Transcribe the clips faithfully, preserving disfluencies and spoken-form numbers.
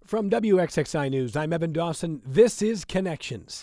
From W X X I News, I'm Evan Dawson. This is Connections.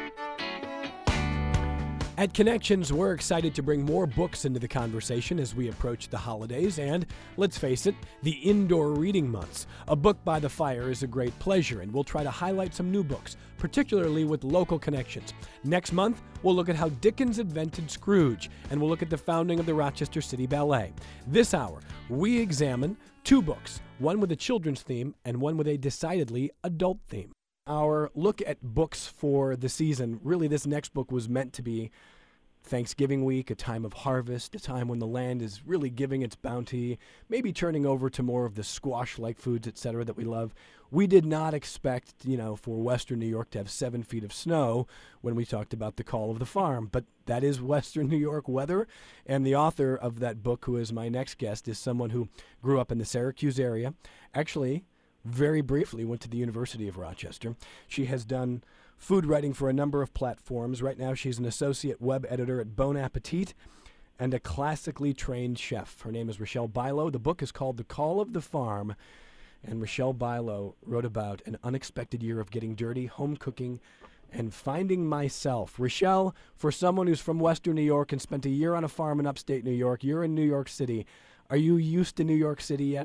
At Connections, we're excited to bring more books into the conversation as we approach the holidays and, let's face it, the indoor reading months. A book by the fire is a great pleasure, and we'll try to highlight some new books, particularly with local connections. Next month, we'll look at how Dickens invented Scrooge, and we'll look at the founding of the Rochester City Ballet. This hour, we examine two books, one with a children's theme and one with a decidedly adult theme. Our look at books for the season, really this next book was meant to be Thanksgiving week, a time of harvest, a time when the land is really giving its bounty, maybe turning over to more of the squash-like foods, et cetera, that we love. We did not expect, you know, for Western New York to have seven feet of snow when we talked about The Call of the Farm, but that is Western New York weather, and the author of that book, who is my next guest, is someone who grew up in the Syracuse area, actually very briefly went to the University of Rochester. She has done food writing for a number of platforms. Right now she's an associate web editor at Bon Appetit and a classically trained chef. Her name is Rochelle Bilo. The book is called The Call of the Farm, and Rochelle Bilo wrote about an unexpected year of getting dirty, home cooking, and finding myself. Rochelle, for someone who's from Western New York and spent a year on a farm in upstate New York, you're in New York City. Are you used to New York City yet?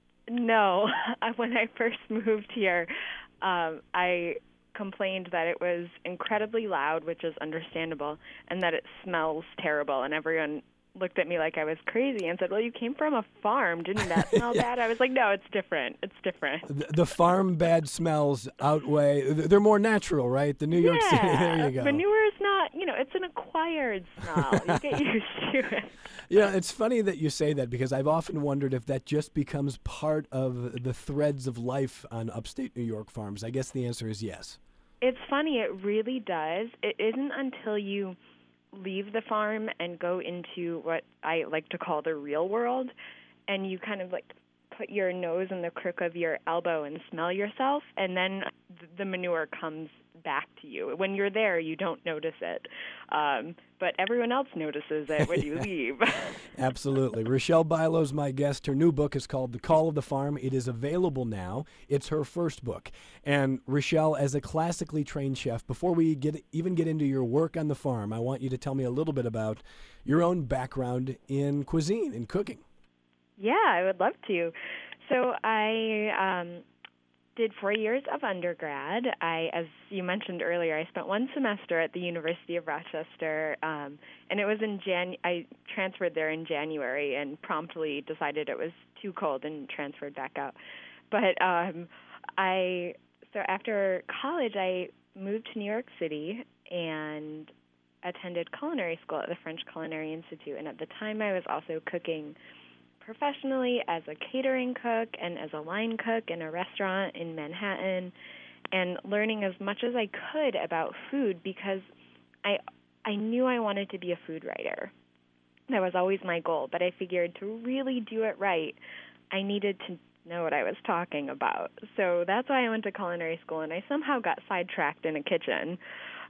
No. When I first moved here, um, I complained that it was incredibly loud, which is understandable, and that it smells terrible. And everyone looked at me like I was crazy and said, well, you came from a farm. Didn't that smell bad? I was like, no, it's different. It's different. The, the farm bad smells outweigh, they're more natural, right? The New York yeah, City, there you go. Manure is not, you know, it's an acquired smell. You get used to it. Yeah, it's funny that you say that because I've often wondered if that just becomes part of the threads of life on upstate New York farms. I guess the answer is yes. It's funny. It really does. It isn't until you leave the farm and go into what I like to call the real world, and you kind of like put your nose in the crook of your elbow and smell yourself, and then the manure comes back to you. When you're there, you don't notice it, um, but everyone else notices it when you leave. Absolutely. Rochelle Bilo's my guest. Her new book is called The Call of the Farm. It is available now. It's her first book. And Rochelle, as a classically trained chef, before we get even get into your work on the farm, I want you to tell me a little bit about your own background in cuisine, in cooking. Yeah, I would love to. So I um, did four years of undergrad. I, as you mentioned earlier, I spent one semester at the University of Rochester, um, and it was in Jan. I transferred there in January and promptly decided it was too cold and transferred back out. But um, I so after college, I moved to New York City and attended culinary school at the French Culinary Institute. And at the time, I was also cooking professionally as a catering cook and as a line cook in a restaurant in Manhattan, and learning as much as I could about food because I I knew I wanted to be a food writer. That was always my goal, but I figured to really do it right, I needed to know what I was talking about. So that's why I went to culinary school, and I somehow got sidetracked in a kitchen.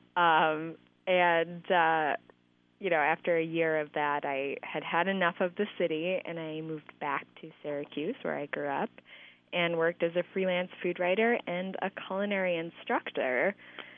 Um, and uh You know, after a year of that, I had had enough of the city, and I moved back to Syracuse, where I grew up, and worked as a freelance food writer and a culinary instructor.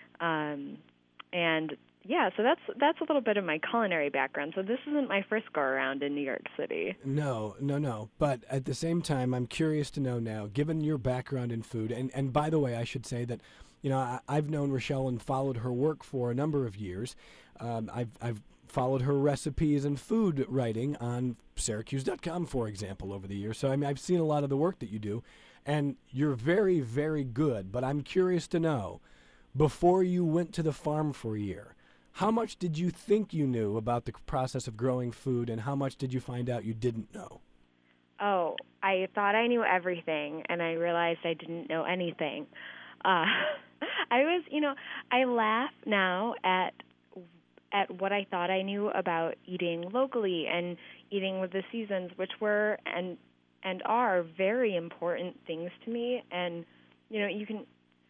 Um, and yeah, so that's that's a little bit of my culinary background. So this isn't my first go around in New York City. No, no, no. But at the same time, I'm curious to know now, given your background in food, and, and by the way, I should say that, you know, I, I've known Rochelle and followed her work for a number of years. Um, I've I've followed her recipes and food writing on Syracuse dot com, for example, over the years. So I mean, I've seen a lot of the work that you do, and you're very, very good. But I'm curious to know, before you went to the farm for a year, how much did you think you knew about the process of growing food, and how much did you find out you didn't know? Oh, I thought I knew everything, and I realized I didn't know anything. Uh, I was, you know, I laugh now at at what I thought I knew about eating locally and eating with the seasons, which were and and are very important things to me. And, you know, you can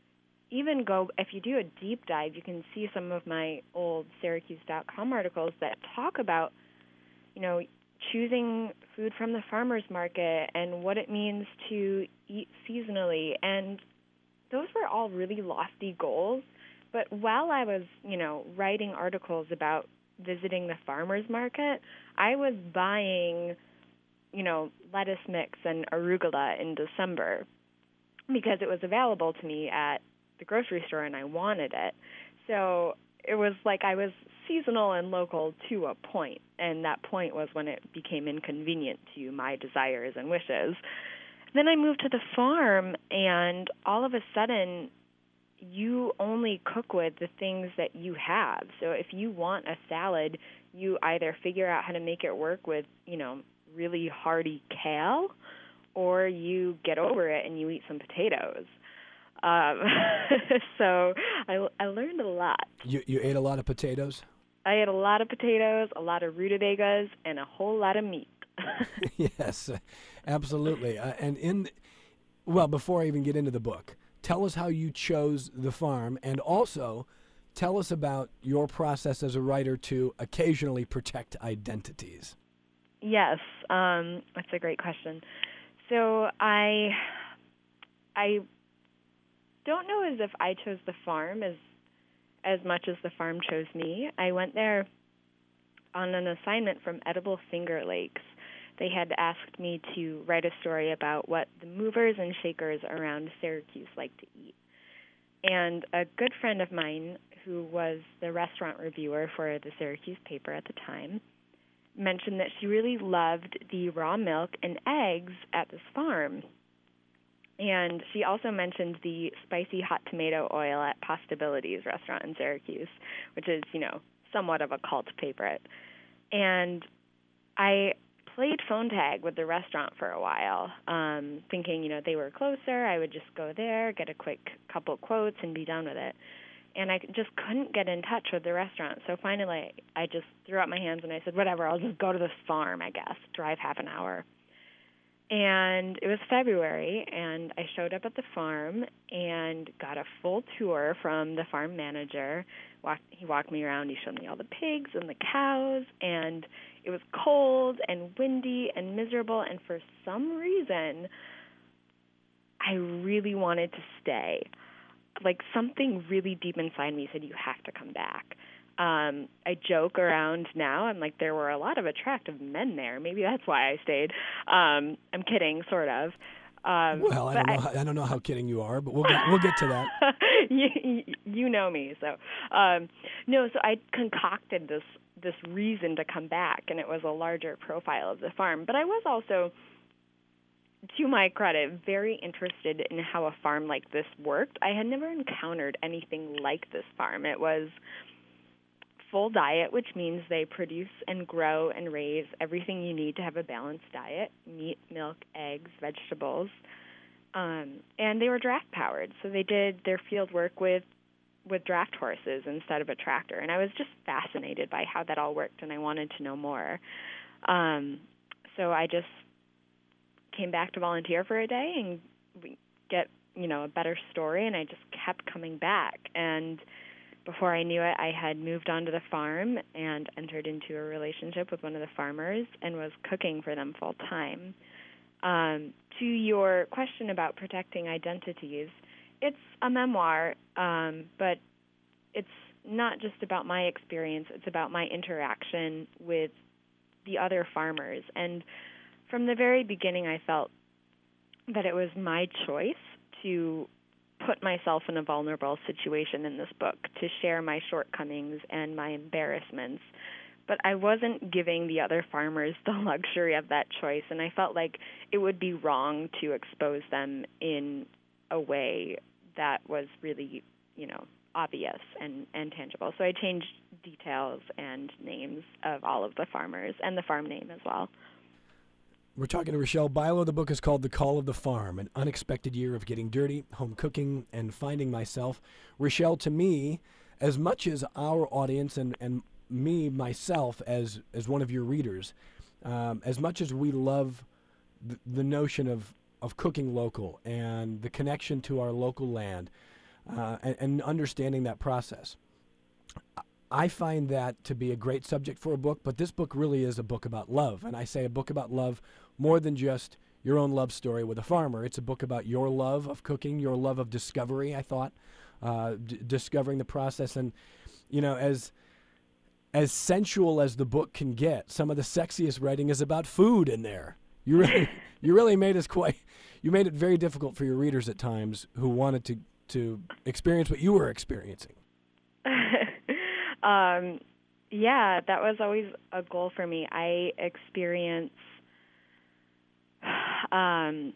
even go, if you do a deep dive, you can see some of my old Syracuse dot com articles that talk about, you know, choosing food from the farmer's market and what it means to eat seasonally and those were all really lofty goals. But while I was, you know, writing articles about visiting the farmers market, I was buying, you know, lettuce mix and arugula in December because it was available to me at the grocery store and I wanted it. So it was like I was seasonal and local to a point, and that point was when it became inconvenient to my desires and wishes. Then I moved to the farm, and all of a sudden, you only cook with the things that you have. So if you want a salad, you either figure out how to make it work with, you know, really hearty kale, or you get over it and you eat some potatoes. Um, so I, I learned a lot. You you ate a lot of potatoes? I ate a lot of potatoes, a lot of rutabagas, and a whole lot of meat. Yes, absolutely. Uh, and in, well, before I even get into the book, tell us how you chose the farm, and also tell us about your process as a writer to occasionally protect identities. Yes, um, that's a great question. So I, I don't know as if I chose the farm as as much as the farm chose me. I went there on an assignment from Edible Finger Lakes. They had asked me to write a story about what the movers and shakers around Syracuse like to eat. And a good friend of mine, who was the restaurant reviewer for the Syracuse paper at the time, mentioned that she really loved the raw milk and eggs at this farm. And she also mentioned the spicy hot tomato oil at Postability's restaurant in Syracuse, which is, you know, somewhat of a cult favorite. And I played phone tag with the restaurant for a while, um, thinking, you know, they were closer. I would just go there, get a quick couple quotes, and be done with it. And I just couldn't get in touch with the restaurant. So finally, I just threw up my hands and I said, whatever, I'll just go to this farm, I guess, drive half an hour. And it was February, and I showed up at the farm and got a full tour from the farm manager. Walked, he walked me around. He showed me all the pigs and the cows, and it was cold and windy and miserable. And for some reason, I really wanted to stay. Like something really deep inside me said, you have to come back. Um, I joke around now. I'm like, there were a lot of attractive men there. Maybe that's why I stayed. Um, I'm kidding, sort of. Um, well, I don't know. I, how, I don't know how kidding you are, but we'll get, we'll get to that. you, you know me, so um, no. So I concocted this this reason to come back, and it was a larger profile of the farm. But I was also, to my credit, very interested in how a farm like this worked. I had never encountered anything like this farm. It was full diet, which means they produce and grow and raise everything you need to have a balanced diet: meat, milk, eggs, vegetables. Um, and they were draft powered, so they did their field work with with draft horses instead of a tractor. And I was just fascinated by how that all worked, and I wanted to know more. Um, so I just came back to volunteer for a day and get, you know, a better story, and I just kept coming back. And before I knew it, I had moved onto the farm and entered into a relationship with one of the farmers and was cooking for them full time. Um, to your question about protecting identities, it's a memoir, um, but it's not just about my experience. It's about my interaction with the other farmers. And from the very beginning, I felt that it was my choice to put myself in a vulnerable situation in this book, to share my shortcomings and my embarrassments. But I wasn't giving the other farmers the luxury of that choice, and I felt like it would be wrong to expose them in a way that was really, you know, obvious and, and tangible. So I changed details and names of all of the farmers and the farm name as well. We're talking to Rochelle Bilo. The book is called The Call of the Farm, An Unexpected Year of Getting Dirty, Home Cooking, and Finding Myself. Rochelle, to me, as much as our audience and, and me, myself, as, as one of your readers, um, as much as we love the, the notion of, of cooking local and the connection to our local land uh, and, and understanding that process, I find that to be a great subject for a book, but this book really is a book about love. And I say a book about love more than just your own love story with a farmer. It's a book about your love of cooking, your love of discovery, I thought, uh, d- discovering the process. And, you know, as as sensual as the book can get, some of the sexiest writing is about food in there. You really, you really made us quite, you made it very difficult for your readers at times who wanted to, to experience what you were experiencing. um, yeah, that was always a goal for me. I experience um,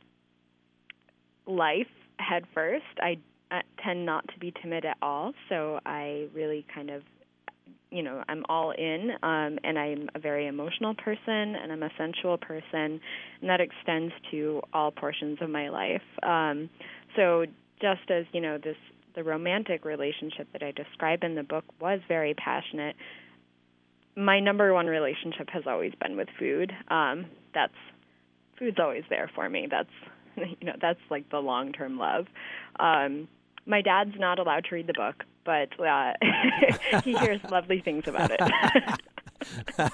life head first. I, I tend not to be timid at all, so I really kind of, you know, I'm all in, um, and I'm a very emotional person, and I'm a sensual person, and that extends to all portions of my life. Um, so just as, you know, this the romantic relationship that I describe in the book was very passionate, my number one relationship has always been with food. Um, that's food's always there for me. That's, you know, that's like the long-term love. Um, my dad's not allowed to read the book, but uh, he hears lovely things about it.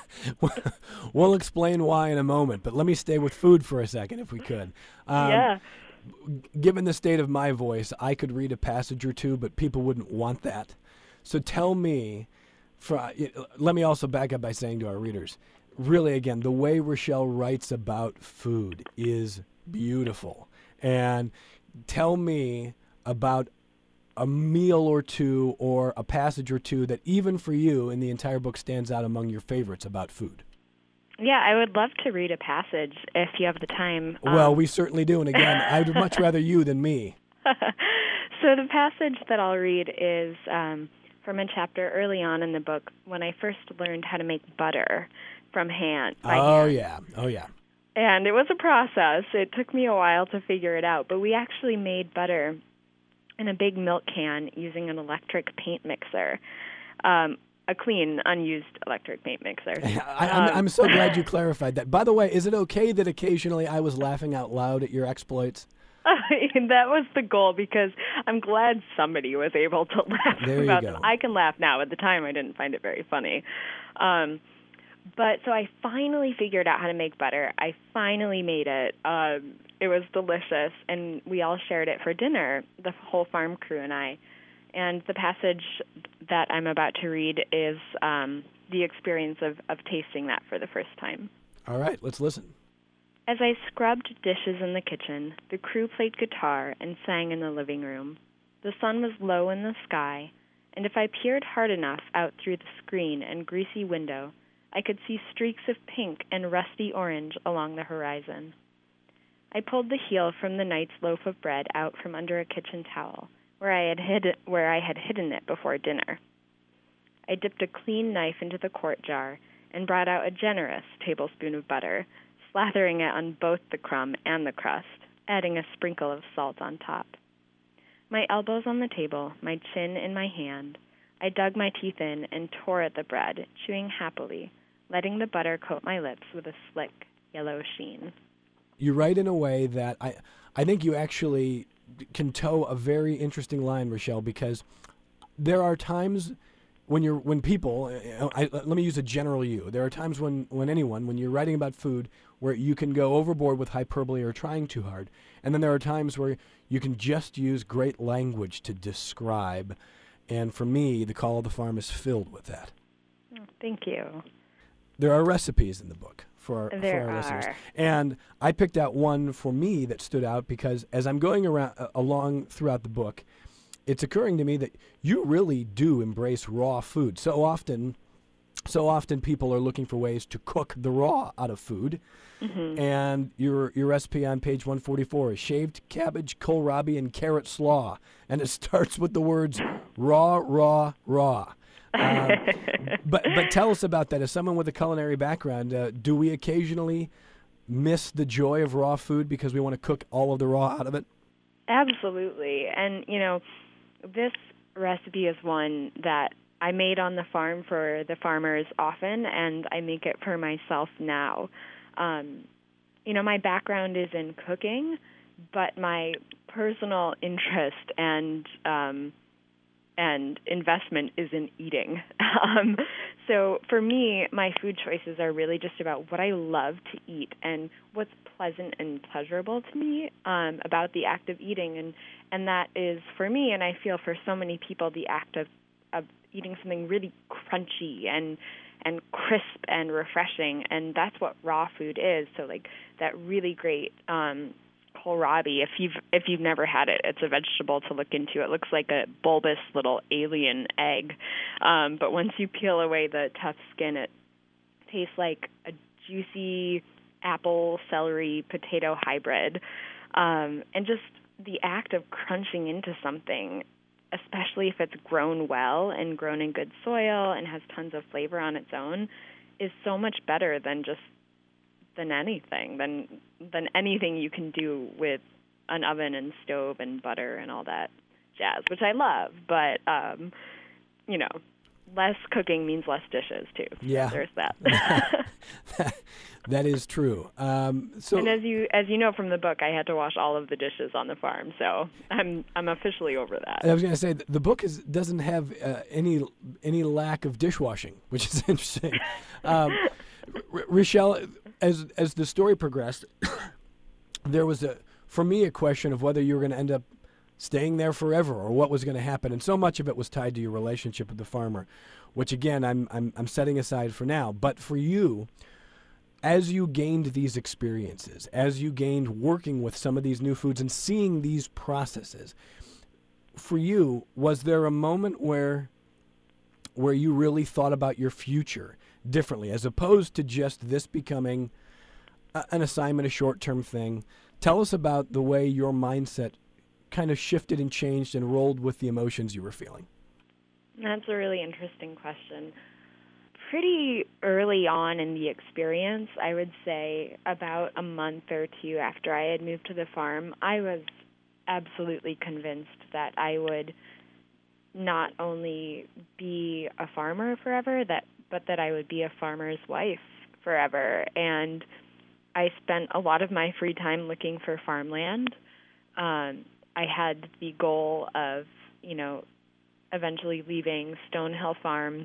We'll explain why in a moment, but let me stay with food for a second, if we could. Um, yeah. Given the state of my voice, I could read a passage or two, but people wouldn't want that. So tell me, for, let me also back up by saying to our readers, really, again, the way Rochelle writes about food is beautiful. And tell me about a meal or two or a passage or two that even for you in the entire book stands out among your favorites about food. Yeah, I would love to read a passage if you have the time. Well, um, we certainly do. And again, I'd much rather you than me. So the passage that I'll read is um, from a chapter early on in the book when I first learned how to make butter from hand. By oh, hand. yeah. Oh, yeah. And it was a process. It took me a while to figure it out. But we actually made butter in a big milk can using an electric paint mixer, um, a clean, unused electric paint mixer. I, I'm, Um, I'm so glad you clarified that. By the way, is it okay that occasionally I was laughing out loud at your exploits? That was the goal, because I'm glad somebody was able to laugh There about you go. them. I can laugh now. At the time, I didn't find it very funny. Um, but so I finally figured out how to make butter. I finally made it. Um, it was delicious, and we all shared it for dinner, the whole farm crew and I. And the passage that I'm about to read is um, the experience of, of tasting that for the first time. All right, let's listen. As I scrubbed dishes in the kitchen, the crew played guitar and sang in the living room. The sun was low in the sky, and if I peered hard enough out through the screen and greasy window, I could see streaks of pink and rusty orange along the horizon. I pulled the heel from the night's loaf of bread out from under a kitchen towel, where I had hid it, where I had hidden it before dinner. I dipped a clean knife into the quart jar and brought out a generous tablespoon of butter, slathering it on both the crumb and the crust, adding a sprinkle of salt on top. My elbows on the table, my chin in my hand, I dug my teeth in and tore at the bread, chewing happily, letting the butter coat my lips with a slick, yellow sheen. You write in a way that I, I think you actually can toe a very interesting line, Rochelle, because there are times when you're when people, I, let me use a general you. There are times when, when anyone, when you're writing about food, where you can go overboard with hyperbole or trying too hard. And then there are times where you can just use great language to describe. And for me, The Call of the Farm is filled with that. Oh, thank you. There are recipes in the book for, There for our are. listeners. And I picked out one for me that stood out because as I'm going around uh, along throughout the book, it's occurring to me that you really do embrace raw food. So often, so often people are looking for ways to cook the raw out of food. Mm-hmm. And your your recipe on page one forty-four is shaved cabbage, kohlrabi, and carrot slaw. And it starts with the words raw, raw, raw. Um, but but tell us about that. As someone with a culinary background, uh, do we occasionally miss the joy of raw food because we want to cook all of the raw out of it? Absolutely. And, you know, this recipe is one that I made on the farm for the farmers often, and I make it for myself now. Um, you know, my background is in cooking, but my personal interest and um, and investment is in eating. Um, so for me, my food choices are really just about what I love to eat and what's pleasant and pleasurable to me um, about the act of eating. And, and that is, for me, and I feel for so many people, the act of, of eating something really crunchy and and crisp and refreshing. And that's what raw food is. So like that really great um kohlrabi, if you've if you've never had it, it's a vegetable to look into. It looks like a bulbous little alien egg, um, but once you peel away the tough skin, it tastes like a juicy apple, celery, potato hybrid. Um, and just the act of crunching into something, especially if it's grown well and grown in good soil and has tons of flavor on its own, is so much better than just than anything, than than anything you can do with an oven and stove and butter and all that jazz, which I love. But, um, you know, less cooking means less dishes, too. So yeah. there's that. That is true. Um, so, and as you as you know from the book, I had to wash all of the dishes on the farm, so I'm I'm officially over that. I was going to say, the book is doesn't have uh, any any lack of dishwashing, which is interesting. Um, R- Rochelle, as as the story progressed, there was a for me a question of whether you were going to end up staying there forever or what was going to happen, and so much of it was tied to your relationship with the farmer, which again I'm I'm I'm setting aside for now. But for you, as you gained these experiences, as you gained working with some of these new foods and seeing these processes, for you, was there a moment where where you really thought about your future differently, as opposed to just this becoming a, an assignment, a short-term thing? Tell us about the way your mindset kind of shifted and changed and rolled with the emotions you were feeling. That's a really interesting question. Pretty early on in the experience, I would say about a month or two after I had moved to the farm, I was absolutely convinced that I would not only be a farmer forever, that but that I would be a farmer's wife forever. And I spent a lot of my free time looking for farmland. Um, I had the goal of, you know, eventually leaving Stonehill Farm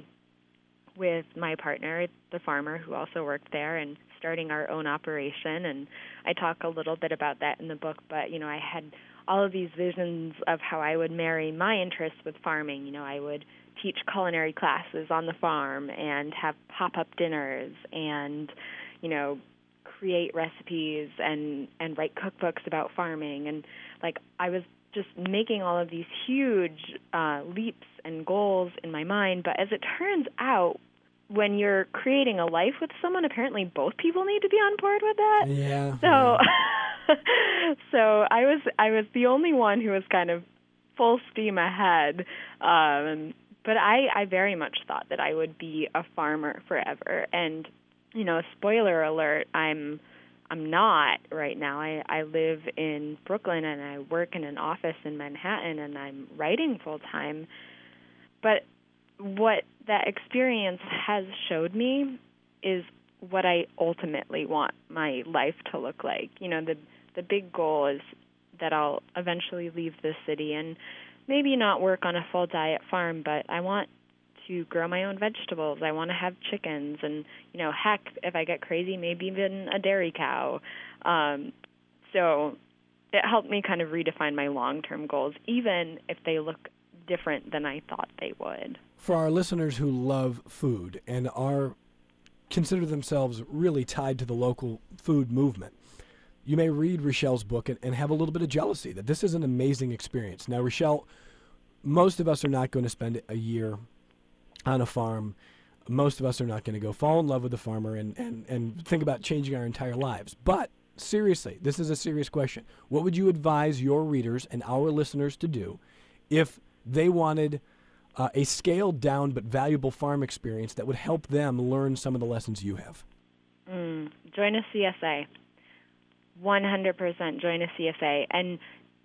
with my partner, the farmer who also worked there, and starting our own operation. And I talk a little bit about that in the book, but, you know, I had all of these visions of how I would marry my interests with farming. You know, I would teach culinary classes on the farm and have pop-up dinners and, you know, create recipes and, and write cookbooks about farming. And, like, I was just making all of these huge uh, leaps and goals in my mind. But as it turns out, when you're creating a life with someone, apparently both people need to be on board with that. Yeah. So, yeah. so I was I was the only one who was kind of full steam ahead. Um, but I, I very much thought that I would be a farmer forever. And, you know, spoiler alert, I'm I'm not right now. I, I live in Brooklyn and I work in an office in Manhattan and I'm writing full time. But what that experience has showed me is what I ultimately want my life to look like. You know, the the big goal is that I'll eventually leave the city and maybe not work on a full diet farm, but I want to grow my own vegetables. I want to have chickens and, you know, heck, if I get crazy, maybe even a dairy cow. Um, so it helped me kind of redefine my long-term goals, even if they look different than I thought they would. For our listeners who love food and are consider themselves really tied to the local food movement, you may read Rochelle's book and, and have a little bit of jealousy that this is an amazing experience. Now, Rochelle, most of us are not going to spend a year on a farm. Most of us are not going to go fall in love with the farmer and, and, and think about changing our entire lives. But seriously, this is a serious question. What would you advise your readers and our listeners to do if they wanted uh, a scaled down but valuable farm experience that would help them learn some of the lessons you have? Mm, join a C S A. one hundred percent join a C S A. And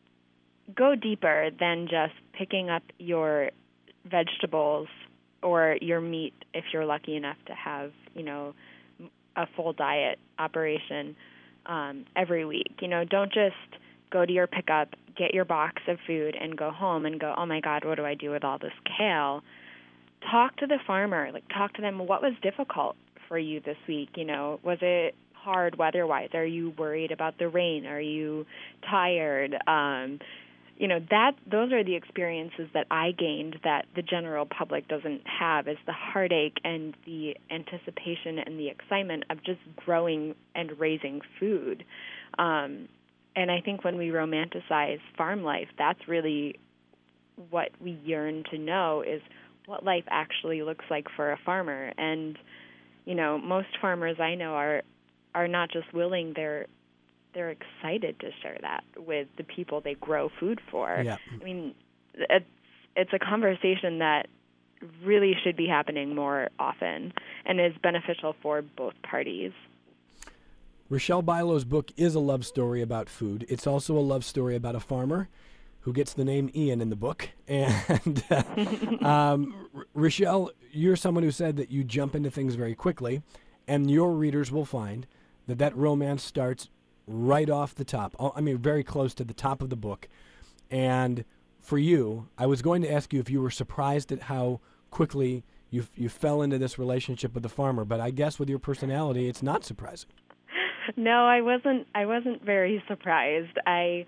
go deeper than just picking up your vegetables or your meat if you're lucky enough to have, you know, a full diet operation um, every week. You know, don't just go to your pickup, get your box of food and go home and go, oh my God, what do I do with all this kale? Talk to the farmer. Like, talk to them. What was difficult for you this week? You know, was it hard weather-wise? Are you worried about the rain? Are you tired? Um, you know, that those are the experiences that I gained that the general public doesn't have, is the heartache and the anticipation and the excitement of just growing and raising food. Um, and I think when we romanticize farm life, that's really what we yearn to know, is what life actually looks like for a farmer. And, you know, most farmers I know are are not just willing, they're they're excited to share that with the people they grow food for. Yeah. I mean, it's, it's a conversation that really should be happening more often and is beneficial for both parties. Rochelle Bilo's book is a love story about food. It's also a love story about a farmer who gets the name Ian in the book. And uh, um, R- Rochelle, you're someone who said that you jump into things very quickly, and your readers will find that that romance starts right off the top. I mean, very close to the top of the book. And for you, I was going to ask you if you were surprised at how quickly you you fell into this relationship with the farmer, but I guess with your personality, it's not surprising. No, I wasn't. I wasn't very surprised. I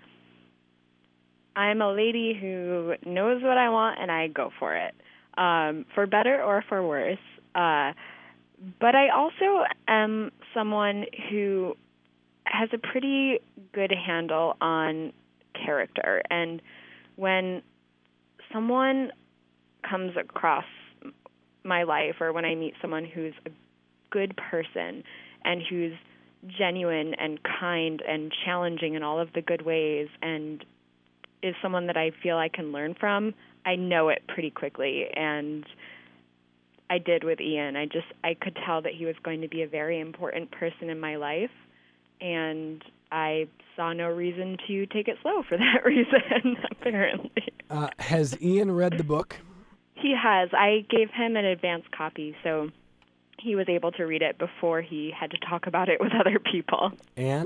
I'm a lady who knows what I want, and I go for it, um, for better or for worse. Uh, but I also am someone who has a pretty good handle on character. And when someone comes across my life, or when I meet someone who's a good person and who's genuine and kind and challenging in all of the good ways and is someone that I feel I can learn from, I know it pretty quickly. And I did with Ian. I just, I could tell that he was going to be a very important person in my life, and I saw no reason to take it slow for that reason, apparently. Uh, has Ian read the book? He has. I gave him an advance copy, so he was able to read it before he had to talk about it with other people. And?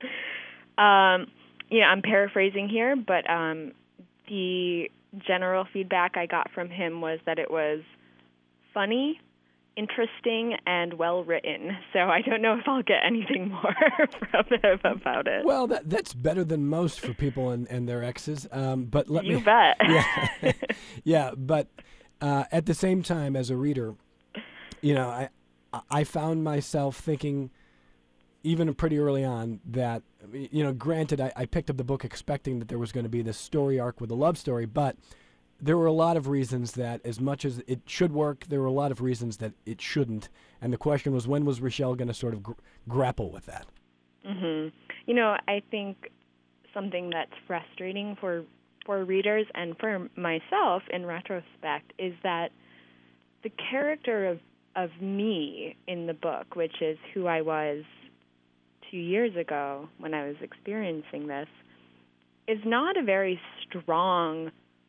Um, you know, I'm paraphrasing here, but um, the general feedback I got from him was that it was funny, interesting, and well-written. So I don't know if I'll get anything more from him about it. Well, that that's better than most for people and, and their exes. Um, but let you me, bet. Yeah, yeah. But uh, at the same time, as a reader, you know, I I found myself thinking, even pretty early on, that, you know, granted, I, I picked up the book expecting that there was going to be this story arc with a love story, but there were a lot of reasons that, as much as it should work, there were a lot of reasons that it shouldn't. And the question was, when was Rochelle going to sort of gr- grapple with that? Mm-hmm. You know, I think something that's frustrating for for readers and for myself in retrospect is that the character of, of me in the book, which is who I was two years ago when I was experiencing this, is not a very strong,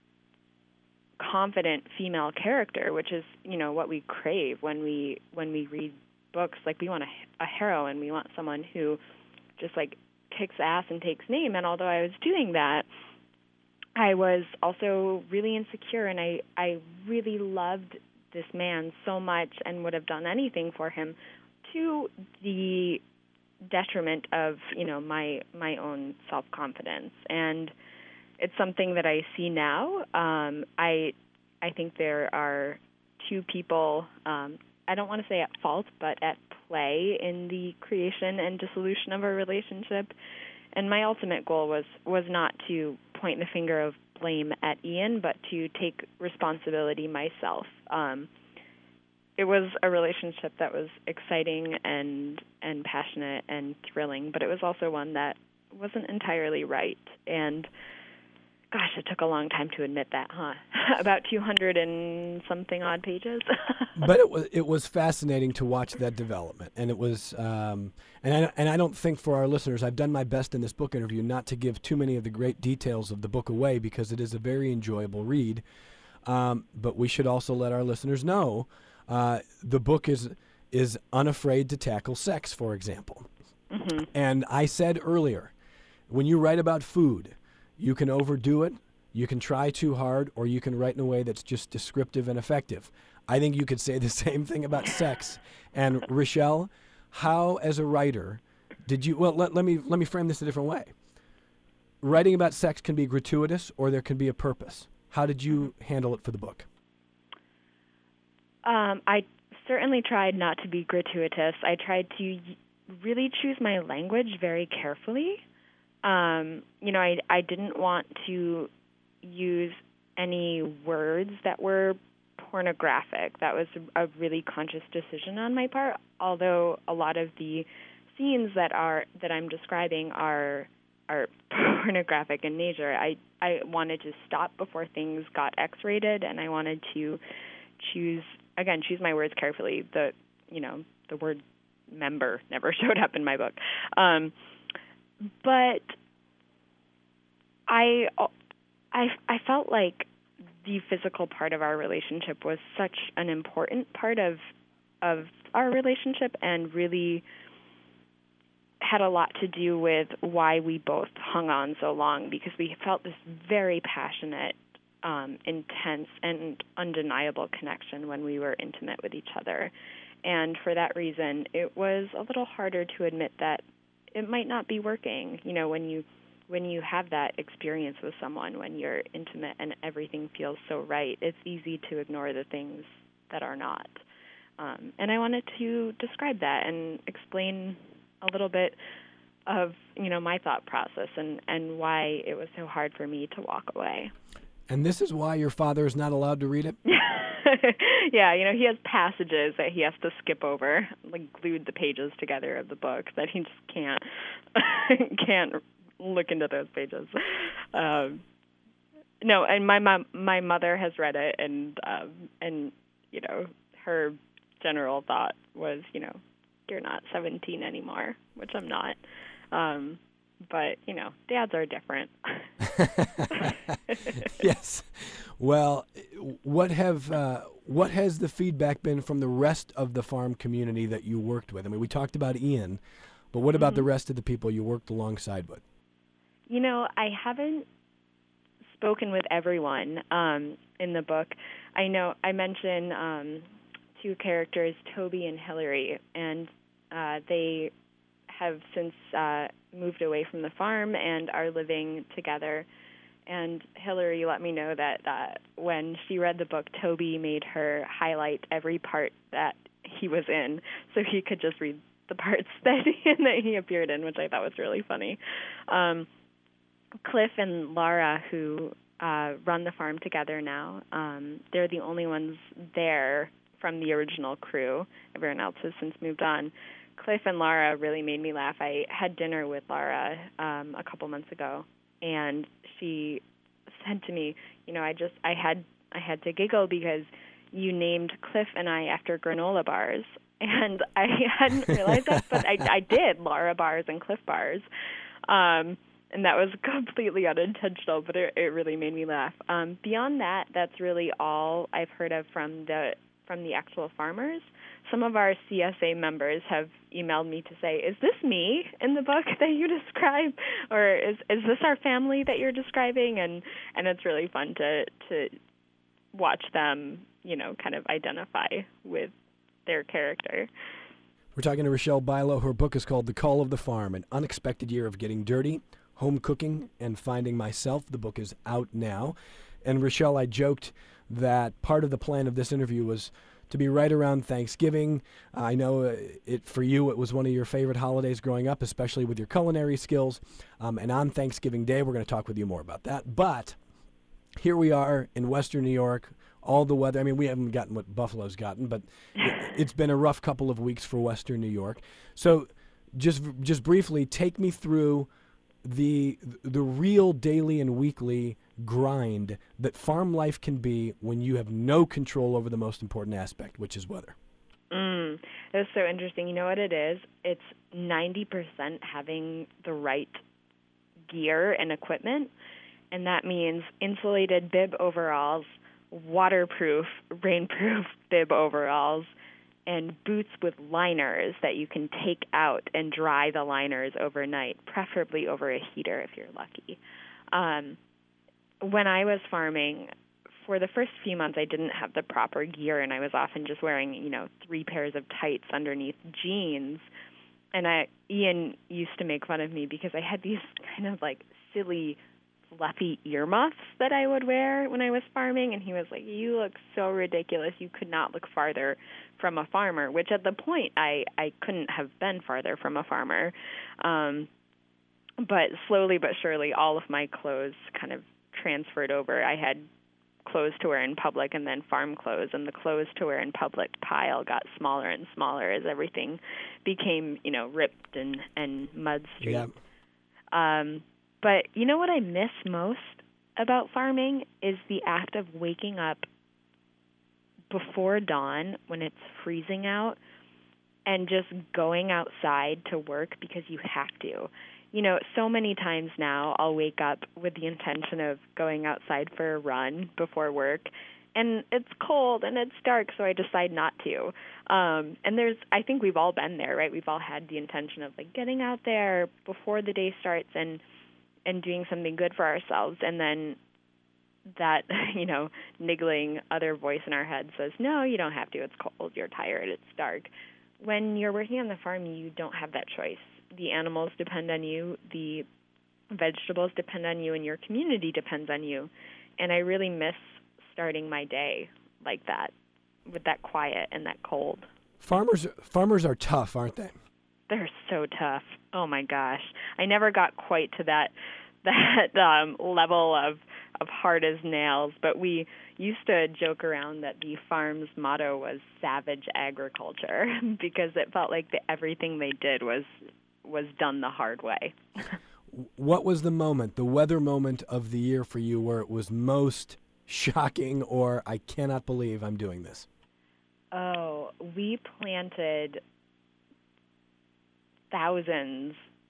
confident female character, which is, you know, what we crave when we when we read books. Like, we want a, a heroine. We want someone who just, like, kicks ass and takes name. And although I was doing that, I was also really insecure, and I, I really loved this man so much and would have done anything for him, to the detriment of, you know, my my own self-confidence. And it's something that I see now. Um, I I think there are two people, um, I don't want to say at fault, but at play in the creation and dissolution of a relationship. And my ultimate goal was, was not to point the finger of blame at Ian, but to take responsibility myself. Um, it was a relationship that was exciting and and passionate and thrilling, but it was also one that wasn't entirely right. And gosh, it took a long time to admit that, huh? About two hundred and something odd pages. But it was it was fascinating to watch that development, and it was, um, and I and I don't think, for our listeners, I've done my best in this book interview not to give too many of the great details of the book away, because it is a very enjoyable read. Um, but we should also let our listeners know uh, the book is is unafraid to tackle sex, for example. Mm-hmm. And I said earlier, when you write about food, You can overdo it, you can try too hard, or you can write in a way that's just descriptive and effective. I think you could say the same thing about sex. And Richelle, how as a writer did you, well, let, let me let me frame this a different way. Writing about sex can be gratuitous or there can be a purpose. How did you handle it for the book? Um, I certainly tried not to be gratuitous. I tried to really choose my language very carefully. Um, you know, I, I didn't want to use any words that were pornographic. That was a really conscious decision on my part, although a lot of the scenes that are that I'm describing are are pornographic in nature. I, I wanted to stop before things got X-rated, and I wanted to choose, again, choose my words carefully. The, you know, the word member never showed up in my book. Um, but I, I, I felt like the physical part of our relationship was such an important part of of our relationship, and really had a lot to do with why we both hung on so long, because we felt this very passionate, um, intense, and undeniable connection when we were intimate with each other. And for that reason, it was a little harder to admit that it might not be working. You know, when you when you have that experience with someone, when you're intimate and everything feels so right, it's easy to ignore the things that are not. Um, and I wanted to describe that and explain a little bit of, you know, my thought process and, and why it was so hard for me to walk away. And this is why your father is not allowed to read it? Yeah, you know, he has passages that he has to skip over, like glued the pages together of the book, that he just can't can't look into those pages. Um, no, and my mom, my mother has read it, and um, and you know, her general thought was, you know, you're not seventeen anymore, which I'm not. Um, but, you know, dads are different. Yes. Well, what have uh, what has the feedback been from the rest of the farm community that you worked with? I mean, we talked about Ian, but what about mm-hmm. the rest of the people you worked alongside with? You know, I haven't spoken with everyone um, in the book. I know I mentioned um, two characters, Toby and Hillary, and uh, they have since uh, moved away from the farm and are living together. And Hillary let me know that uh, when she read the book, Toby made her highlight every part that he was in so he could just read the parts that he, that he appeared in, which I thought was really funny. Um, Cliff and Laura, who uh, run the farm together now, um, they're the only ones there from the original crew. Everyone else has since moved on. Cliff and Laura really made me laugh. I had dinner with Laura um, a couple months ago, and she said to me, you know, I just I had I had to giggle because you named Cliff and I after granola bars, and I hadn't realized that, but I, I did, Laura bars and Cliff bars, um, and that was completely unintentional, but it, it really made me laugh. Um, beyond that, that's really all I've heard of from the from the actual farmers. Some of our C S A members have emailed me to say, is this me in the book that you describe? Or is is this our family that you're describing? And and it's really fun to to watch them, you know, kind of identify with their character. We're talking to Richelle Bilo. Her book is called The Call of the Farm, An Unexpected Year of Getting Dirty, Home Cooking, and Finding Myself. The book is out now. And Richelle, I joked that part of the plan of this interview was to be right around Thanksgiving. Uh, I know uh, it for you, it was one of your favorite holidays growing up, especially with your culinary skills. Um, and on Thanksgiving Day, we're going to talk with you more about that. But here we are in Western New York, all the weather. I mean, we haven't gotten what Buffalo's gotten, but it, it's been a rough couple of weeks for Western New York. So just just briefly, take me through the the real daily and weekly grind that farm life can be when you have no control over the most important aspect, which is weather. Mm, that's so interesting. You know what it is? It's ninety percent having the right gear and equipment, and that means insulated bib overalls, waterproof, rainproof bib overalls, and boots with liners that you can take out and dry the liners overnight, preferably over a heater if you're lucky. Um, when I was farming, for the first few months, I didn't have the proper gear, and I was often just wearing, you know, three pairs of tights underneath jeans. And I, Ian used to make fun of me because I had these kind of like silly, fluffy earmuffs that I would wear when I was farming, and he was like, "You look so ridiculous. You could not look farther from a farmer," which at the point I, I couldn't have been farther from a farmer. Um, but slowly but surely, all of my clothes kind of transferred over. I had clothes to wear in public and then farm clothes, and the clothes to wear in public pile got smaller and smaller as everything became, you know, ripped and, and mud streaked. Yeah. Um, but you know what I miss most about farming is the act of waking up before dawn when it's freezing out and just going outside to work because you have to. You know, so many times now I'll wake up with the intention of going outside for a run before work, and it's cold and it's dark, so I decide not to. Um, and there's, I think we've all been there, right? We've all had the intention of like getting out there before the day starts and and doing something good for ourselves, and then that, you know, niggling other voice in our head says, "No, you don't have to. It's cold. You're tired. It's dark." When you're working on the farm, you don't have that choice. The animals depend on you, the vegetables depend on you, and your community depends on you. And I really miss starting my day like that, with that quiet and that cold. Farmers farmers are tough, aren't they? They're so tough. Oh my gosh. I never got quite to that that um, level of, of hard as nails, but we used to joke around that the farm's motto was savage agriculture because it felt like the, everything they did was was done the hard way. What was the moment, the weather moment of the year for you where it was most shocking or I cannot believe I'm doing this? Oh, we planted thousands,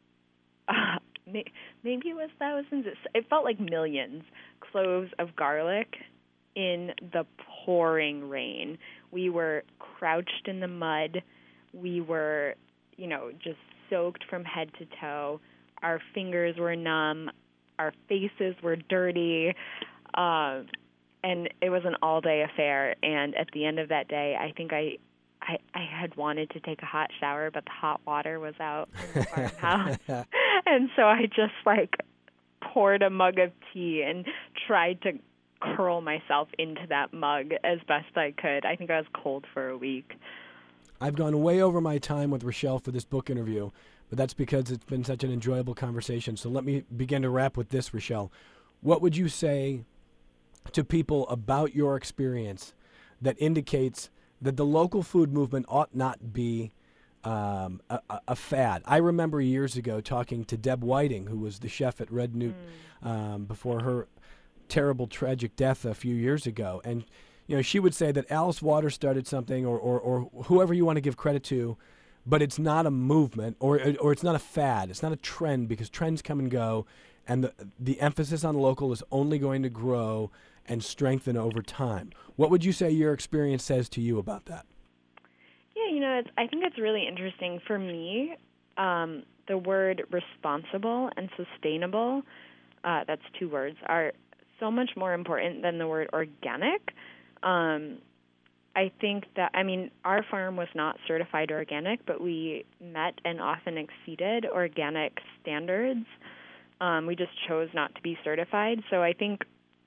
uh, maybe it was thousands, it felt like millions, cloves of garlic in the pouring rain. We were crouched in the mud. We were, you know, just soaked from head to toe. Our fingers were numb. Our faces were dirty. Uh, and it was an all-day affair. And at the end of that day, I think I, I, I had wanted to take a hot shower, but the hot water was out in the farmhouse. And so I just, like, poured a mug of tea and tried to curl myself into that mug as best I could. I think I was cold for a week. I've gone way over my time with Rochelle for this book interview, but that's because it's been such an enjoyable conversation. So let me begin to wrap with this, Rochelle. What would you say to people about your experience that indicates that the local food movement ought not be um, a, a fad? I remember years ago talking to Deb Whiting, who was the chef at Red Newt mm. um, before her terrible, tragic death a few years ago. And you know, she would say that Alice Waters started something, or, or, or whoever you want to give credit to, but it's not a movement, or or it's not a fad. It's not a trend, because trends come and go, and the the emphasis on local is only going to grow and strengthen over time. What would you say your experience says to you about that? Yeah, you know, it's, I think it's really interesting. For me, um, the word responsible and sustainable, uh, that's two words, are so much more important than the word organic. Um, I think that, I mean, our farm was not certified organic, but we met and often exceeded organic standards. Um, we just chose not to be certified. So I think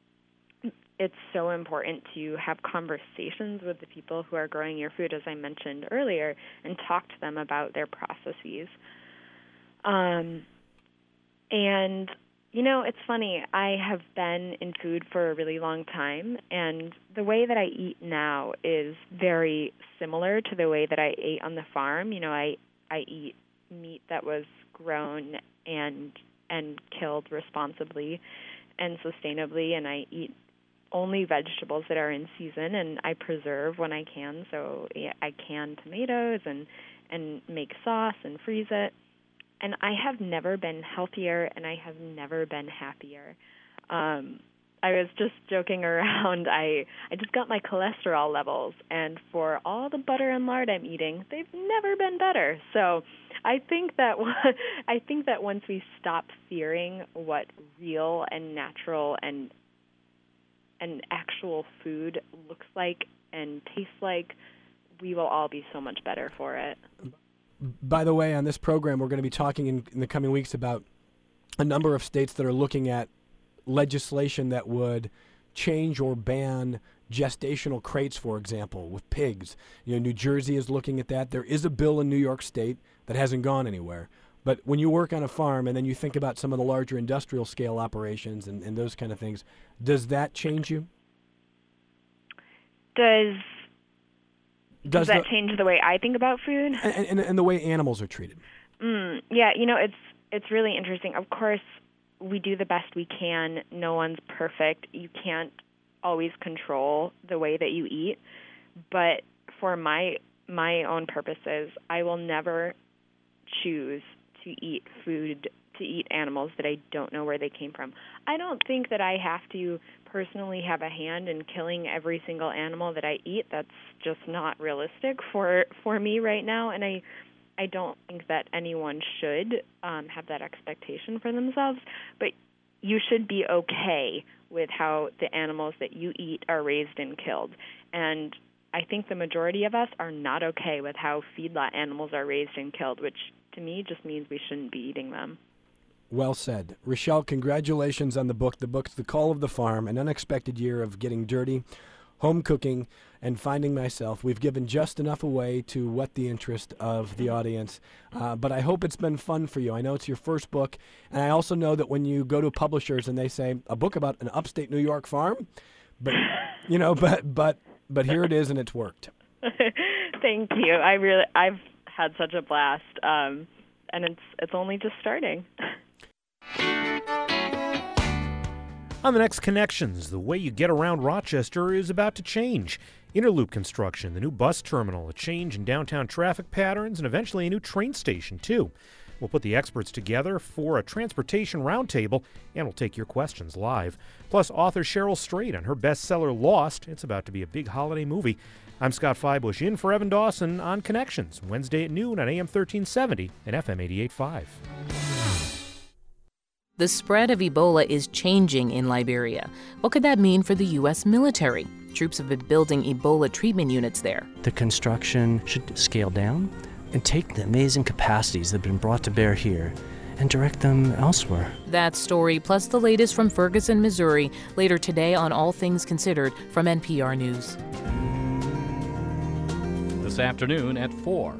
it's so important to have conversations with the people who are growing your food, as I mentioned earlier, and talk to them about their processes. Um, and You know, it's funny. I have been in food for a really long time, and the way that I eat now is very similar to the way that I ate on the farm. You know, I, I eat meat that was grown and and killed responsibly and sustainably, and I eat only vegetables that are in season, and I preserve when I can. So yeah, I can tomatoes and, and make sauce and freeze it. And I have never been healthier, and I have never been happier. Um, I was just joking around. I, I just got my cholesterol levels, and for all the butter and lard I'm eating, they've never been better. So I think that I think that once we stop fearing what real and natural and and actual food looks like and tastes like, we will all be so much better for it. By the way, on this program, we're going to be talking in, in the coming weeks about a number of states that are looking at legislation that would change or ban gestational crates, for example, with pigs. You know, New Jersey is looking at that. There is a bill in New York State that hasn't gone anywhere. But when you work on a farm and then you think about some of the larger industrial scale operations and, and those kind of things, does that change you? Does Does, Does that the, change the way I think about food? And, and, and the way animals are treated? Mm, yeah, you know, it's it's really interesting. Of course, we do the best we can. No one's perfect. You can't always control the way that you eat. But for my my own purposes, I will never choose to eat food, to eat animals that I don't know where they came from. I don't think that I have to personally have a hand in killing every single animal that I eat. That's just not realistic for for me right now, and I I don't think that anyone should um, have that expectation for themselves, but you should be okay with how the animals that you eat are raised and killed. And I think the majority of us are not okay with how feedlot animals are raised and killed, which to me just means we shouldn't be eating them. Well said. Rochelle, congratulations on the book. The book's The Call of the Farm, An Unexpected Year of Getting Dirty, Home Cooking, and Finding Myself. We've given just enough away to whet the interest of the audience, uh, but I hope it's been fun for you. I know it's your first book, and I also know that when you go to publishers and they say, a book about an upstate New York farm, but, you know, but, but, but here it is and it's worked. Thank you. I really, I've had such a blast, um, and it's it's only just starting. On the next Connections, the way you get around Rochester is about to change. Interloop construction, the new bus terminal, a change in downtown traffic patterns, and eventually a new train station, too. We'll put the experts together for a transportation roundtable, and we'll take your questions live. Plus, author Cheryl Strait on her bestseller Lost. It's about to be a big holiday movie. I'm Scott Feibush, in for Evan Dawson on Connections, Wednesday at noon on A M thirteen seventy and F M eighty-eight point five. The spread of Ebola is changing in Liberia. What could that mean for the U S military? Troops have been building Ebola treatment units there. The construction should scale down and take the amazing capacities that have been brought to bear here and direct them elsewhere. That story, plus the latest from Ferguson, Missouri, later today on All Things Considered from N P R News. This afternoon at four.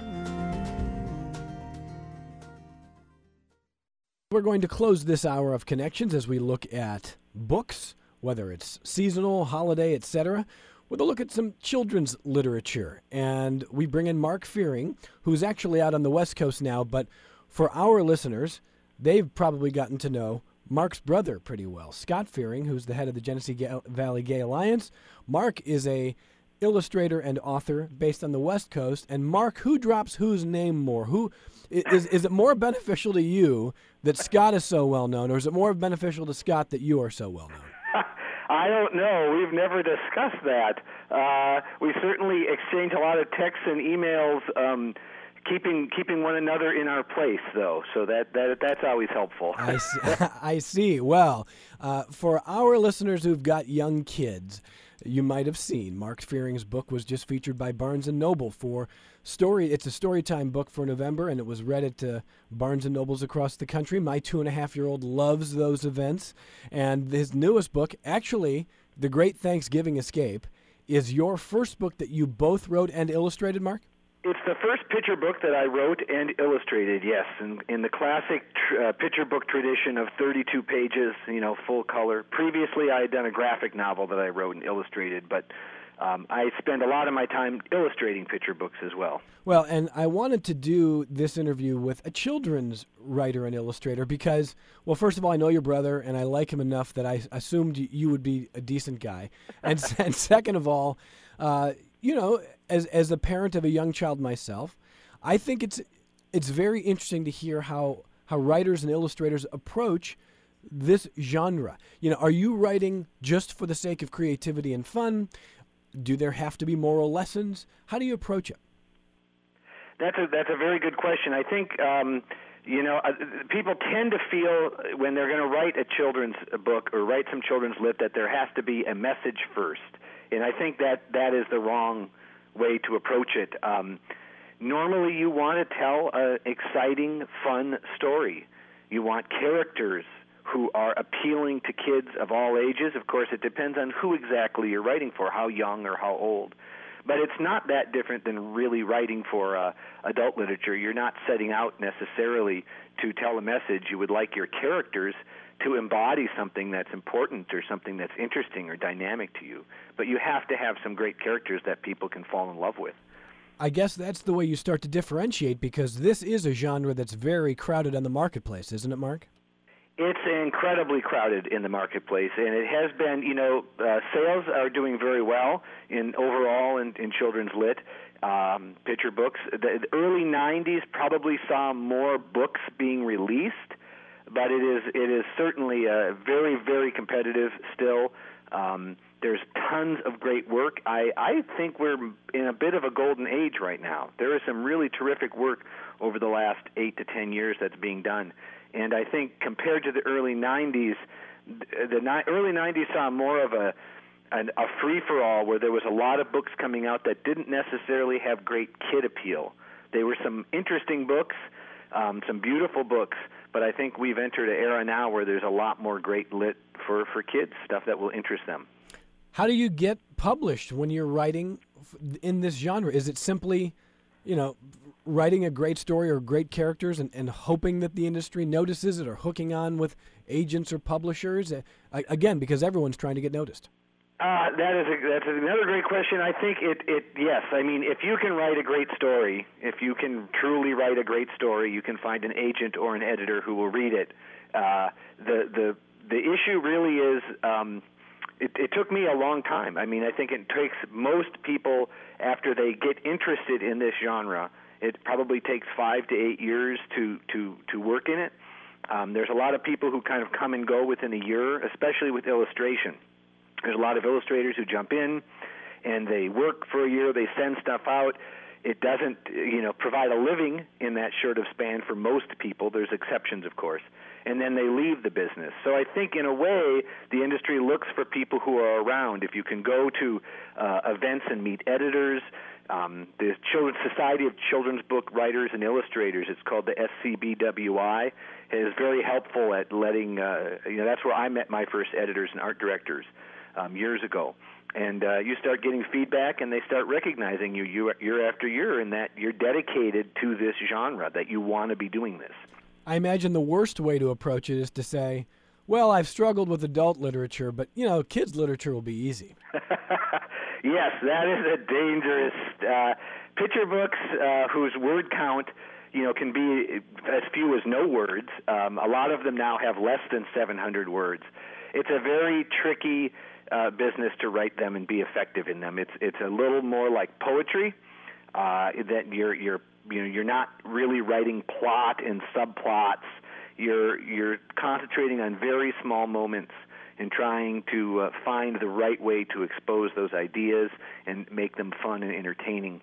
We're going to close this hour of Connections as we look at books, whether it's seasonal, holiday, et cetera, with a look at some children's literature. And we bring in Mark Fearing, who's actually out on the West Coast now, but for our listeners, they've probably gotten to know Mark's brother pretty well, Scott Fearing, who's the head of the Genesee Valley Gay Alliance. Mark is a illustrator and author based on the West Coast. And Mark, who drops whose name more? Who is is it more beneficial to you that Scott is so well known, or is it more beneficial to Scott that you are so well known? I don't know. We've never discussed that. Uh, we certainly exchange a lot of texts and emails, um, keeping keeping one another in our place, though. So that, that that's always helpful. I see. I see. Well, uh, for our listeners who've got young kids, you might have seen Mark Fearing's book was just featured by Barnes and Noble for story. It's a storytime book for November, and it was read at uh, Barnes and Nobles across the country. My two and a half year old loves those events, and his newest book, actually, The Great Thanksgiving Escape, is your first book that you both wrote and illustrated, Mark? It's the first picture book that I wrote and illustrated, yes, in, in the classic tr- uh, picture book tradition of thirty-two pages, you know, full color. Previously, I had done a graphic novel that I wrote and illustrated, but um, I spend a lot of my time illustrating picture books as well. Well, and I wanted to do this interview with a children's writer and illustrator because, well, first of all, I know your brother, and I like him enough that I assumed you would be a decent guy. And, and second of all, uh, you know, as as a parent of a young child myself, I think it's it's very interesting to hear how how writers and illustrators approach this genre. You know, are you writing just for the sake of creativity and fun? Do there have to be moral lessons? How do you approach it? That's a that's a very good question. I think um, you know uh, people tend to feel when they're going to write a children's book or write some children's lit that there has to be a message first, and I think that that is the wrong way to approach it. Um, normally, you want to tell an exciting, fun story. You want characters who are appealing to kids of all ages. Of course, it depends on who exactly you're writing for, how young or how old. But it's not that different than really writing for uh, adult literature. You're not setting out necessarily to tell a message. You would like your characters to embody something that's important or something that's interesting or dynamic to you. But you have to have some great characters that people can fall in love with. I guess that's the way you start to differentiate, because this is a genre that's very crowded on the marketplace, isn't it, Mark? It's incredibly crowded in the marketplace, and it has been, you know, uh, sales are doing very well in overall in, in children's lit, um, picture books. The, the early nineties probably saw more books being released, but it is it is certainly uh, very, very competitive still. Um, there's tons of great work. I, I think we're in a bit of a golden age right now. There is some really terrific work over the last eight to ten years that's being done. And I think compared to the early nineties, the ni- early nineties saw more of a an, a free-for-all where there was a lot of books coming out that didn't necessarily have great kid appeal. They were some interesting books, um, some beautiful books, but I think we've entered an era now where there's a lot more great lit for, for kids, stuff that will interest them. How do you get published when you're writing in this genre? Is it simply, you know, writing a great story or great characters and, and hoping that the industry notices it, or hooking on with agents or publishers? Uh, again, because everyone's trying to get noticed. Uh, that is a, that's another great question. I think it, it yes. I mean, if you can write a great story, if you can truly write a great story, you can find an agent or an editor who will read it. Uh, the the the issue really is. Um, It, it took me a long time. I mean, I think it takes most people, after they get interested in this genre, it probably takes five to eight years to, to, to work in it. Um, there's a lot of people who kind of come and go within a year, especially with illustration. There's a lot of illustrators who jump in, and they work for a year, they send stuff out. It doesn't, you know, provide a living in that short of span for most people. There's exceptions, of course. And then they leave the business. So I think, in a way, the industry looks for people who are around. If you can go to uh, events and meet editors, um, the Children's Society of Children's Book Writers and Illustrators, it's called the S C B W I, is very helpful at letting, uh, you know, that's where I met my first editors and art directors um, years ago. And uh, you start getting feedback, and they start recognizing you year, year after year, and that you're dedicated to this genre, that you want to be doing this. I imagine the worst way to approach it is to say, well, I've struggled with adult literature, but, you know, kids' literature will be easy. Yes, that is a dangerous uh, picture books uh, whose word count, you know, can be as few as no words. Um, a lot of them now have less than seven hundred words. It's a very tricky uh, business to write them and be effective in them. It's it's a little more like poetry, uh, that you're you're you know you're not really writing plot and subplots. You're you're concentrating on very small moments and trying to uh, find the right way to expose those ideas and make them fun and entertaining.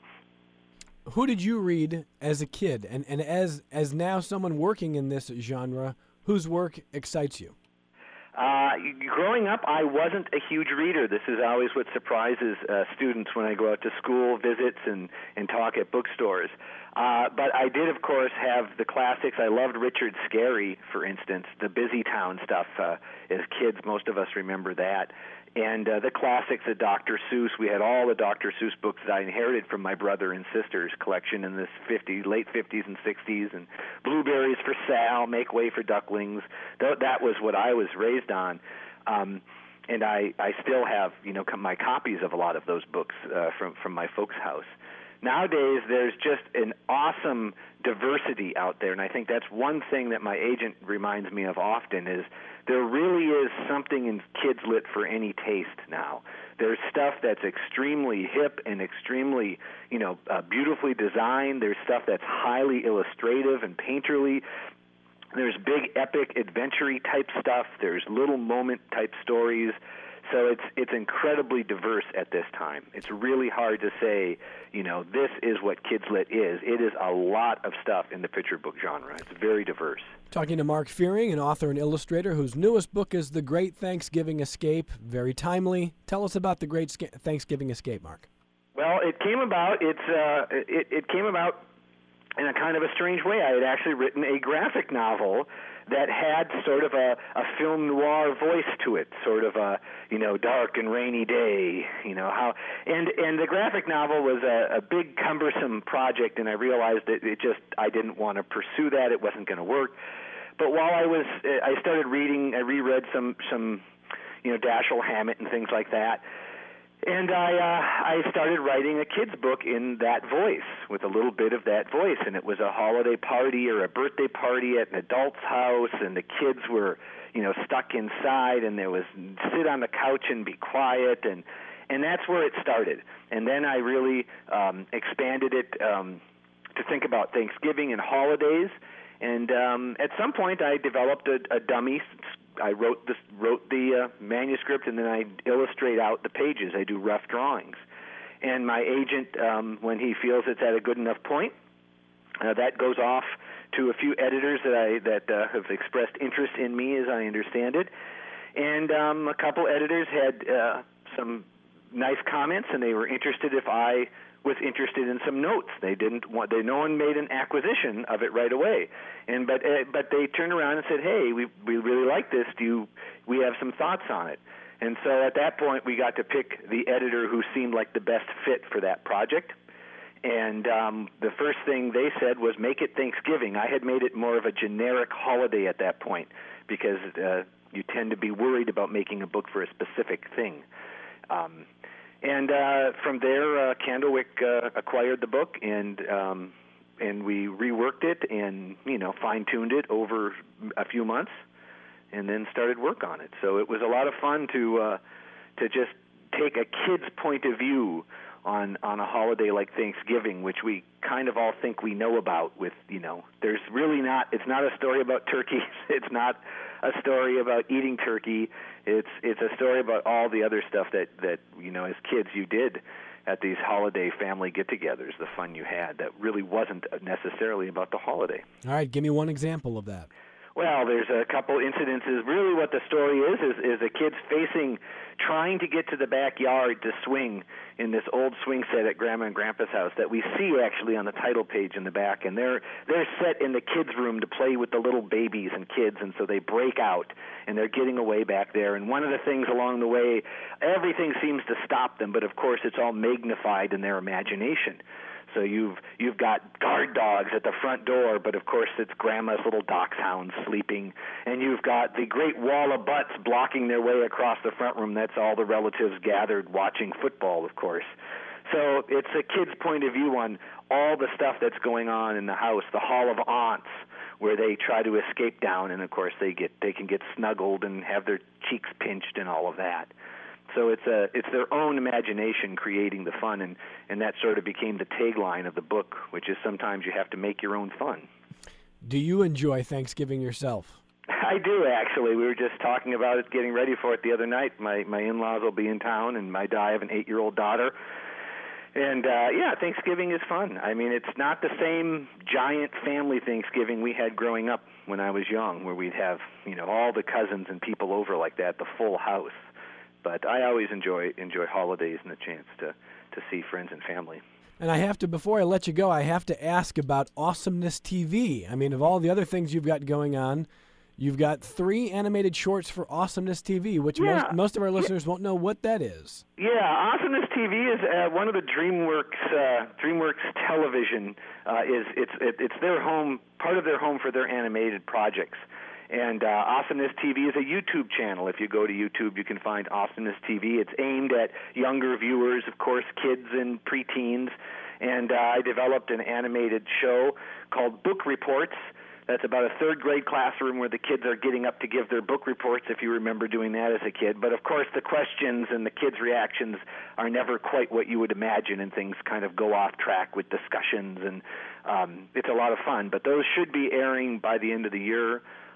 Who did you read as a kid, and, and as as now someone working in this genre, whose work excites you? Uh, growing up, I wasn't a huge reader. This is always what surprises uh, students when I go out to school visits and, and talk at bookstores. Uh, but I did, of course, have the classics. I loved Richard Scarry, for instance, the Busy Town stuff. Uh, as kids, most of us remember that. And uh, the classics of Doctor Seuss. We had all the Doctor Seuss books that I inherited from my brother and sister's collection in the fifties, late fifties and sixties. And Blueberries for Sal, Make Way for Ducklings. Th- that was what I was raised on. Um, and I, I still have, you know, my copies of a lot of those books uh, from, from my folks' house. Nowadays, there's just an awesome diversity out there, and I think that's one thing that my agent reminds me of often is there really is something in kids lit for any taste now. There's stuff that's extremely hip and extremely, you know, uh, beautifully designed. There's stuff that's highly illustrative and painterly. There's big epic adventure-y type stuff. There's little moment type stories. So it's it's incredibly diverse at this time. It's really hard to say, you know, this is what Kids Lit is. It is a lot of stuff in the picture book genre. It's very diverse. Talking to Mark Fearing, an author and illustrator whose newest book is The Great Thanksgiving Escape. Very timely. Tell us about The Great Sca- Thanksgiving Escape, Mark. Well, it came about. It's uh, it, it came about in a kind of a strange way. I had actually written a graphic novel that had sort of a, a film noir voice to it, sort of a, you know, dark and rainy day, you know, how, and, and the graphic novel was a, a big cumbersome project, and I realized that it just, I didn't want to pursue that, it wasn't going to work. But while I was, I started reading, I reread some, some, you know, Dashiell Hammett and things like that, and I uh, I started writing a kid's book in that voice, with a little bit of that voice, and it was a holiday party or a birthday party at an adult's house, and the kids were, you know, stuck inside, and there was sit on the couch and be quiet, and and that's where it started. And then I really um, expanded it um, to think about Thanksgiving and holidays, and um, at some point I developed a, a dummy. I wrote this, wrote the uh, manuscript, and then I illustrate out the pages. I do rough drawings. And my agent, um, when he feels it's at a good enough point, uh, that goes off to a few editors that I that uh, have expressed interest in me, as I understand it. And um, a couple editors had uh, some nice comments, and they were interested if I was interested in some notes. They didn't want. They no one made an acquisition of it right away, and but uh, but they turned around and said, "Hey, we we really like this. Do you? We have some thoughts on it." And so at that point, we got to pick the editor who seemed like the best fit for that project. And um, the first thing they said was, "Make it Thanksgiving." I had made it more of a generic holiday at that point because uh, you tend to be worried about making a book for a specific thing. Um, And uh, from there, uh, Candlewick uh, acquired the book, and um, and we reworked it, and you know, fine-tuned it over a few months, and then started work on it. So it was a lot of fun to uh, to just take a kid's point of view on on a holiday like Thanksgiving, which we kind of all think we know about. With you know, there's really not. It's not a story about turkeys. It's not a story about eating turkey. It's it's a story about all the other stuff that, that you know, as kids you did at these holiday family get-togethers, the fun you had that really wasn't necessarily about the holiday. All right, give me one example of that. Well, there's a couple incidences. Really what the story is, is is the kids facing, trying to get to the backyard to swing in this old swing set at Grandma and Grandpa's house that we see actually on the title page in the back. And they're they're set in the kids' room to play with the little babies and kids, and so they break out, and they're getting away back there. And one of the things along the way, everything seems to stop them, but of course it's all magnified in their imagination. So you've you've got guard dogs at the front door, but of course it's Grandma's little dachshund sleeping. And you've got the great wall of butts blocking their way across the front room. That's all the relatives gathered watching football, of course. So it's a kid's point of view on all the stuff that's going on in the house, the Hall of Aunts, where they try to escape down, and of course they get they can get snuggled and have their cheeks pinched and all of that. So it's a it's their own imagination creating the fun, and, and that sort of became the tagline of the book, which is sometimes you have to make your own fun. Do you enjoy Thanksgiving yourself? I do, actually. We were just talking about it, getting ready for it the other night. My my in-laws will be in town, and my I have an eight-year-old daughter. And, uh, yeah, Thanksgiving is fun. I mean, it's not the same giant family Thanksgiving we had growing up when I was young, where we'd have, you know, all the cousins and people over like that, the full house. But I always enjoy enjoy holidays and the chance to, to see friends and family. And I have to, before I let you go, I have to ask about Awesomeness T V. I mean, of all the other things you've got going on, you've got three animated shorts for Awesomeness T V, which yeah. most, most of our listeners won't know what that is. Yeah, Awesomeness T V is uh, one of the DreamWorks uh, DreamWorks Television. Uh, is it's it, it's their home, part of their home for their animated projects. And uh, Awesomeness T V is a YouTube channel. If you go to YouTube, you can find Awesomeness T V. It's aimed at younger viewers, of course, kids and preteens. And uh, I developed an animated show called Book Reports. That's about a third-grade classroom where the kids are getting up to give their book reports, if you remember doing that as a kid. But, of course, the questions and the kids' reactions are never quite what you would imagine, and things kind of go off track with discussions. And um, it's a lot of fun. But those should be airing by the end of the year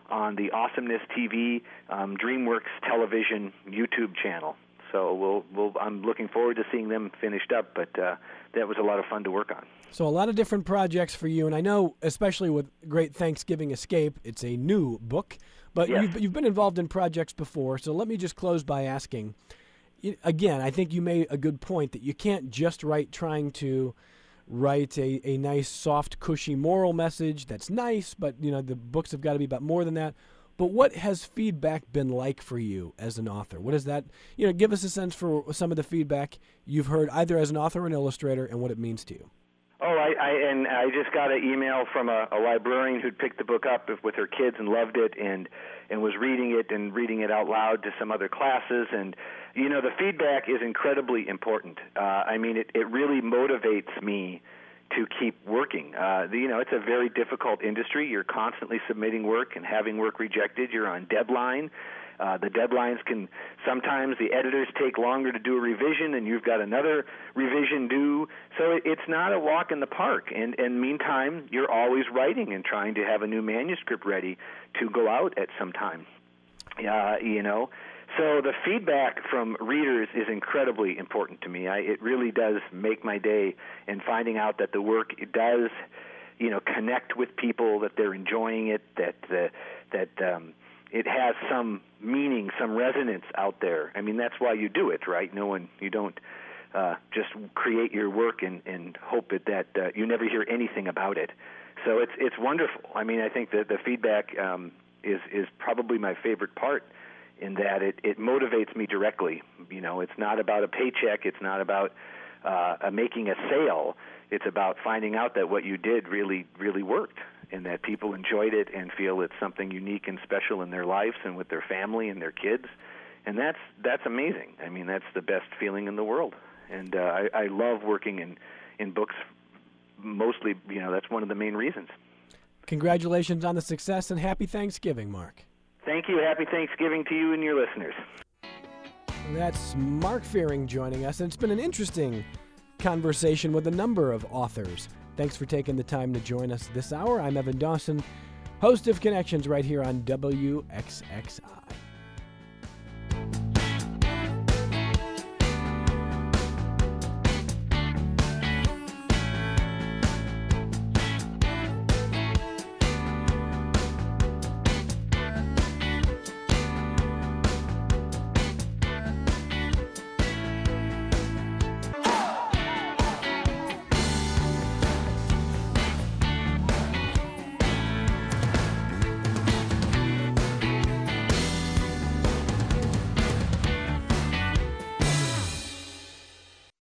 on the Awesomeness T V um, DreamWorks Television YouTube channel. So we'll, we'll, I'm looking forward to seeing them finished up, but uh, that was a lot of fun to work on. So a lot of different projects for you, and I know, especially with Great Thanksgiving Escape, it's a new book, but Yes. you've, you've been involved in projects before, so let me just close by asking, y- again, I think you made a good point that you can't just write trying to write a, a nice, soft, cushy moral message that's nice, but you know the books have got to be about more than that. But what has feedback been like for you as an author? What is that? You know, give us a sense for some of the feedback you've heard either as an author or an illustrator and what it means to you. Oh, I, I and I just got an email from a, a librarian who'd picked the book up with her kids and loved it, and and was reading it and reading it out loud to some other classes. And you know, the feedback is incredibly important. Uh, I mean, it, it really motivates me to keep working. Uh, the, you know, it's a very difficult industry. You're constantly submitting work and having work rejected. You're on deadline. Uh, the deadlines can sometimes the editors take longer to do a revision, and you've got another revision due. So it, it's not a walk in the park. And, and meantime, you're always writing and trying to have a new manuscript ready to go out at some time. Uh, you know, so the feedback from readers is incredibly important to me. I, it really does make my day, and finding out that the work it does, you know, connect with people, that they're enjoying it, that the that um, it has some meaning, some resonance out there. I mean, that's why you do it, right? No one, you don't uh, just create your work and, and hope it, that uh, you never hear anything about it. So it's it's wonderful. I mean, I think that the feedback um, is is probably my favorite part, in that it, it motivates me directly. You know, it's not about a paycheck. It's not about uh, making a sale. It's about finding out that what you did really, really worked, and that people enjoyed it and feel it's something unique and special in their lives and with their family and their kids. And that's that's amazing. I mean, that's the best feeling in the world. And uh, I, I love working in, in books. Mostly, you know, that's one of the main reasons. Congratulations on the success, and happy Thanksgiving, Mark. Thank you. Happy Thanksgiving to you and your listeners. That's Mark Fearing joining us, and it's been an interesting conversation with a number of authors. Thanks for taking the time to join us this hour. I'm Evan Dawson, host of Connections right here on W X X I.